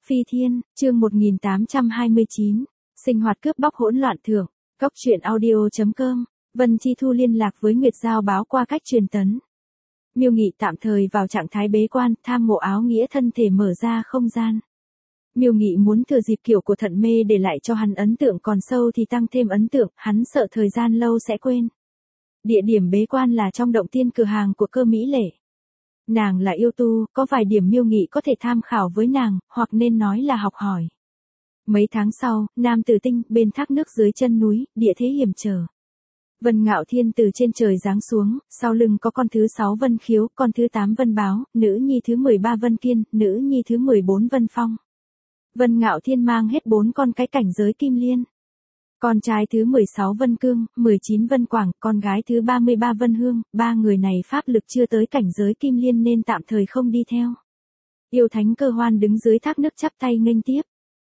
Phi Thiên, chương 1829. Sinh hoạt cướp bóc hỗn loạn thượng. Cốc truyện audio.com. Vân Chi Thu liên lạc với Nguyệt Giao báo qua cách truyền tấn. Miêu Nghị tạm thời vào trạng thái bế quan, tham ngộ áo nghĩa thân thể mở ra không gian. Miêu Nghị muốn thừa dịp kiểu của thận mê để lại cho hắn ấn tượng còn sâu thì tăng thêm ấn tượng, hắn sợ thời gian lâu sẽ quên. Địa điểm bế quan là trong động tiên cửa hàng của Cơ Mỹ Lệ. Nàng là yêu tu, có vài điểm Miêu Nghị có thể tham khảo với nàng, hoặc nên nói là học hỏi. Mấy tháng sau, Nam Tử Tinh, bên thác nước dưới chân núi, địa thế hiểm trở. Vân Ngạo Thiên từ trên trời giáng xuống, sau lưng có con thứ 6 Vân Khiếu, con thứ 8 Vân Báo, nữ nhi thứ 13 Vân Kiên, nữ nhi thứ 14 Vân Phong. Vân Ngạo Thiên mang hết 4 con cái cảnh giới Kim Liên. Con trai thứ 16 Vân Cương, 19 Vân Quảng, con gái thứ 33 Vân Hương, ba người này pháp lực chưa tới cảnh giới Kim Liên nên tạm thời không đi theo. Yêu Thánh Cơ Hoan đứng dưới thác nước chắp tay nghênh tiếp.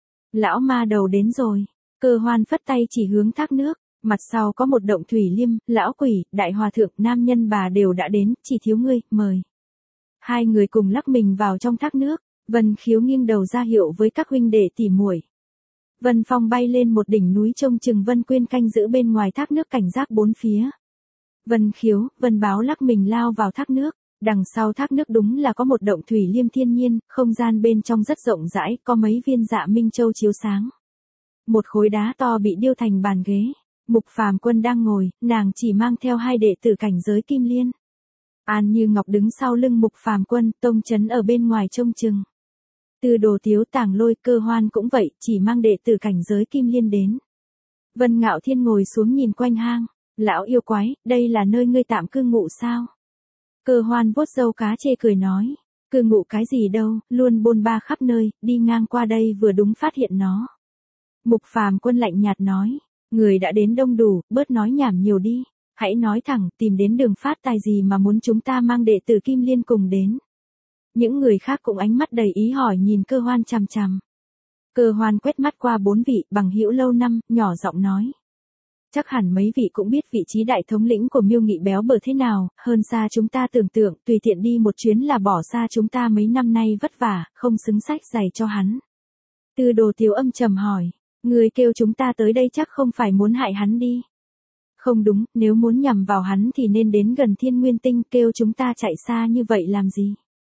Lão ma đầu đến rồi. Cơ Hoan phất tay chỉ hướng thác nước, mặt sau có một động thủy liêm, lão quỷ, đại hòa thượng, nam nhân bà đều đã đến, chỉ thiếu ngươi, mời. Hai người cùng lắc mình vào trong thác nước, Vân Khiếu nghiêng đầu ra hiệu với các huynh đệ tỉ muội. Vân Phong bay lên một đỉnh núi trông chừng Vân Quyên canh giữ bên ngoài thác nước cảnh giác bốn phía. Vân Khiếu, Vân Báo lắc mình lao vào thác nước, đằng sau thác nước đúng là có một động thủy liêm thiên nhiên, không gian bên trong rất rộng rãi, có mấy viên dạ minh châu chiếu sáng. Một khối đá to bị điêu thành bàn ghế, Mục Phàm Quân đang ngồi, nàng chỉ mang theo hai đệ tử cảnh giới Kim Liên. An Như Ngọc đứng sau lưng Mục Phàm Quân, Tông Chấn ở bên ngoài trông chừng. Từ Đồ Tiếu Tàng Lôi, Cơ Hoan cũng vậy, chỉ mang đệ tử cảnh giới Kim Liên đến. Vân Ngạo Thiên ngồi xuống nhìn quanh hang, lão yêu quái, đây là nơi ngươi tạm cư ngụ sao? Cơ Hoan vuốt râu cá chê cười nói, cư ngụ cái gì đâu, luôn bôn ba khắp nơi, đi ngang qua đây vừa đúng phát hiện nó. Mục Phàm Quân lạnh nhạt nói, người đã đến đông đủ, bớt nói nhảm nhiều đi, hãy nói thẳng, tìm đến đường phát tài gì mà muốn chúng ta mang đệ tử Kim Liên cùng đến. Những người khác cũng ánh mắt đầy ý hỏi nhìn Cơ Hoan chằm chằm. Cơ Hoan quét mắt qua 4 vị bằng hữu lâu năm, nhỏ giọng nói. Chắc hẳn mấy vị cũng biết vị trí đại thống lĩnh của Miêu Nghị béo bở thế nào, hơn xa chúng ta tưởng tượng, tùy tiện đi một chuyến là bỏ xa chúng ta mấy năm nay vất vả, không xứng sách giày cho hắn. Từ Đồ Tiếu âm trầm hỏi, người kêu chúng ta tới đây chắc không phải muốn hại hắn đi. Không đúng, nếu muốn nhằm vào hắn thì nên đến gần Thiên Nguyên Tinh, kêu chúng ta chạy xa như vậy làm gì?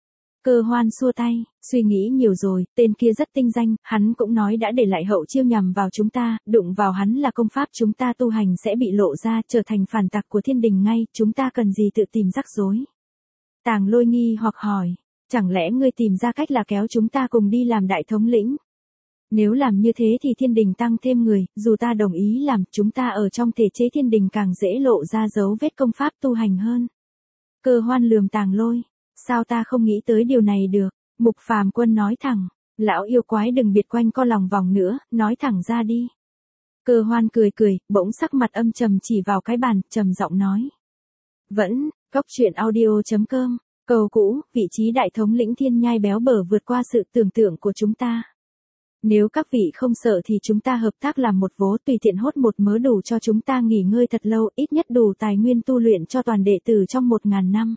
Cơ Hoan xua tay, suy nghĩ nhiều rồi, tên kia rất tinh danh, hắn cũng nói đã để lại hậu chiêu nhằm vào chúng ta, đụng vào hắn là công pháp chúng ta tu hành sẽ bị lộ ra, trở thành phản tặc của thiên đình ngay, chúng ta cần gì tự tìm rắc rối. Tàng Lôi nghi hoặc hỏi, chẳng lẽ ngươi tìm ra cách là kéo chúng ta cùng đi làm đại thống lĩnh? Nếu làm như thế thì thiên đình tăng thêm người, dù ta đồng ý làm, chúng ta ở trong thể chế thiên đình càng dễ lộ ra dấu vết công pháp tu hành hơn. Cơ Hoan lườm Tàng Lôi. Sao ta không nghĩ tới điều này được? Mục Phàm Quân nói thẳng, lão yêu quái đừng biệt quanh co lòng vòng nữa, nói thẳng ra đi. Cơ Hoan cười cười, bỗng sắc mặt âm trầm chỉ vào cái bàn, trầm giọng nói. Vẫn, cốc truyện audio.com, câu cũ, vị trí đại thống lĩnh thiên nhai béo bở vượt qua sự tưởng tượng của chúng ta. Nếu các vị không sợ thì chúng ta hợp tác làm một vố tùy tiện hốt một mớ đủ cho chúng ta nghỉ ngơi thật lâu, ít nhất đủ tài nguyên tu luyện cho toàn đệ tử trong 1000 năm.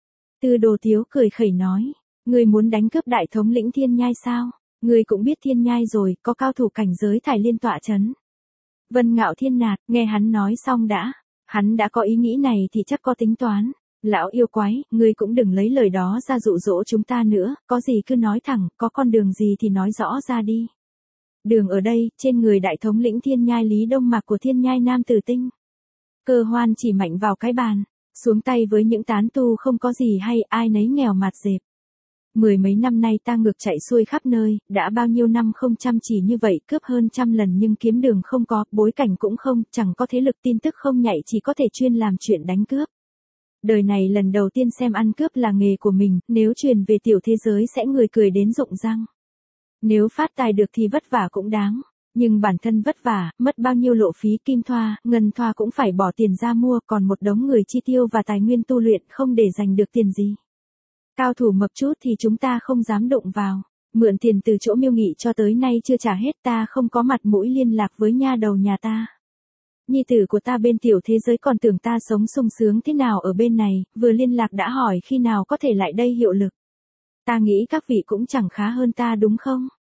Từ Đồ Tiếu cười khẩy nói, ngươi muốn đánh cướp đại thống lĩnh thiên nhai sao? Ngươi cũng biết thiên nhai rồi, có cao thủ cảnh giới Thải Liên tọa chấn. Vân Ngạo Thiên nạt, nghe hắn nói xong đã. Hắn đã có ý nghĩ này thì chắc có tính toán. Lão yêu quái, ngươi cũng đừng lấy lời đó ra dụ dỗ chúng ta nữa, có gì cứ nói thẳng, có con đường gì thì nói rõ ra đi. Đường ở đây, trên người đại thống lĩnh thiên nhai Lý Đông Mạc của thiên nhai Nam Tử Tinh. Cơ Hoan chỉ mạnh vào cái bàn. Xuống tay với những tán tu không có gì hay, ai nấy nghèo mạt dẹp. Mười mấy năm nay ta ngược chạy xuôi khắp nơi, đã bao nhiêu năm không chăm chỉ như vậy, cướp hơn 100 lần nhưng kiếm đường không có, bối cảnh cũng không, chẳng có thế lực tin tức không nhạy, chỉ có thể chuyên làm chuyện đánh cướp. Đời này lần đầu tiên xem ăn cướp là nghề của mình, nếu truyền về tiểu thế giới sẽ người cười đến rụng răng. Nếu phát tài được thì vất vả cũng đáng. Nhưng bản thân vất vả, mất bao nhiêu lộ phí kim thoa, ngân thoa cũng phải bỏ tiền ra mua, còn một đống người chi tiêu và tài nguyên tu luyện không để dành được tiền gì. Cao thủ mập chút thì chúng ta không dám đụng vào, mượn tiền từ chỗ Miêu Nghị cho tới nay chưa trả hết, ta không có mặt mũi liên lạc với nha đầu nhà ta. Nhi tử của ta bên tiểu thế giới còn tưởng ta sống sung sướng thế nào ở bên này, vừa liên lạc đã hỏi khi nào có thể lại đây hiệu lực. Ta nghĩ các vị cũng chẳng khá hơn ta đúng không?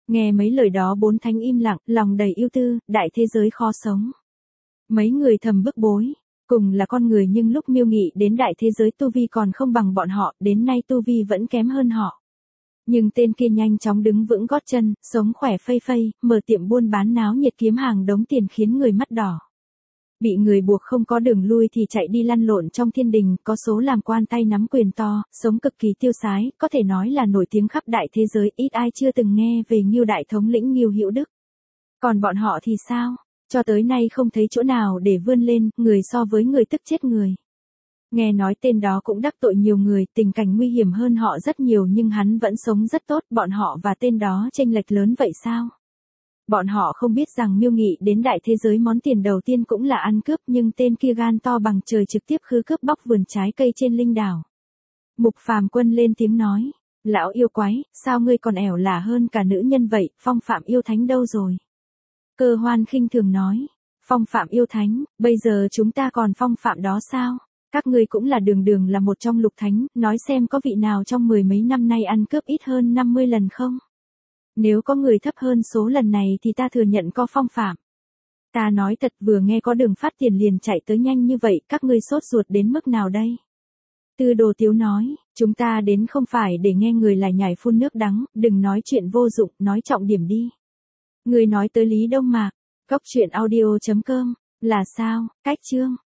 Nghe mấy lời đó bốn thánh im lặng, lòng đầy ưu tư, đại thế giới khó sống. Mấy người thầm bức bối. Cùng là con người nhưng lúc Miêu Nghị đến đại thế giới tu vi còn không bằng bọn họ, đến nay tu vi vẫn kém hơn họ. Nhưng tên kia nhanh chóng đứng vững gót chân, sống khỏe phây phây, mở tiệm buôn bán náo nhiệt kiếm hàng đống tiền khiến người mắt đỏ. Bị người buộc không có đường lui thì chạy đi lăn lộn trong thiên đình, có số làm quan tay nắm quyền to, sống cực kỳ tiêu sái, có thể nói là nổi tiếng khắp đại thế giới, ít ai chưa từng nghe về Ngưu đại thống lĩnh Ngưu Hữu Đức. Còn bọn họ thì sao? Cho tới nay không thấy chỗ nào để vươn lên, người so với người tức chết người. Nghe nói tên đó cũng đắc tội nhiều người, tình cảnh nguy hiểm hơn họ rất nhiều nhưng hắn vẫn sống rất tốt, bọn họ và tên đó chênh lệch lớn vậy sao? Bọn họ không biết rằng Miêu Nghị đến đại thế giới món tiền đầu tiên cũng là ăn cướp nhưng tên kia gan to bằng trời trực tiếp khứ cướp bóc vườn trái cây trên linh đảo. Mục Phàm Quân lên tiếng nói, lão yêu quái, sao ngươi còn ẻo lả hơn cả nữ nhân vậy, phong phạm yêu thánh đâu rồi? Cơ Hoan khinh thường nói, phong phạm yêu thánh, bây giờ chúng ta còn phong phạm đó sao? Các ngươi cũng là đường là một trong lục thánh, nói xem có vị nào trong mười mấy năm nay ăn cướp ít hơn 50 lần không? Nếu có người thấp hơn số lần này thì ta thừa nhận có phong phạm. Ta nói thật vừa nghe có đường phát tiền liền chạy tới nhanh như vậy, các ngươi sốt ruột đến mức nào đây? Tư Đồ Tiếu nói, chúng ta đến không phải để nghe người lải nhải phun nước đắng, đừng nói chuyện vô dụng, nói trọng điểm đi. Người nói tới Lý Đông Mạc, góc truyện audio.com, là sao, cách chương.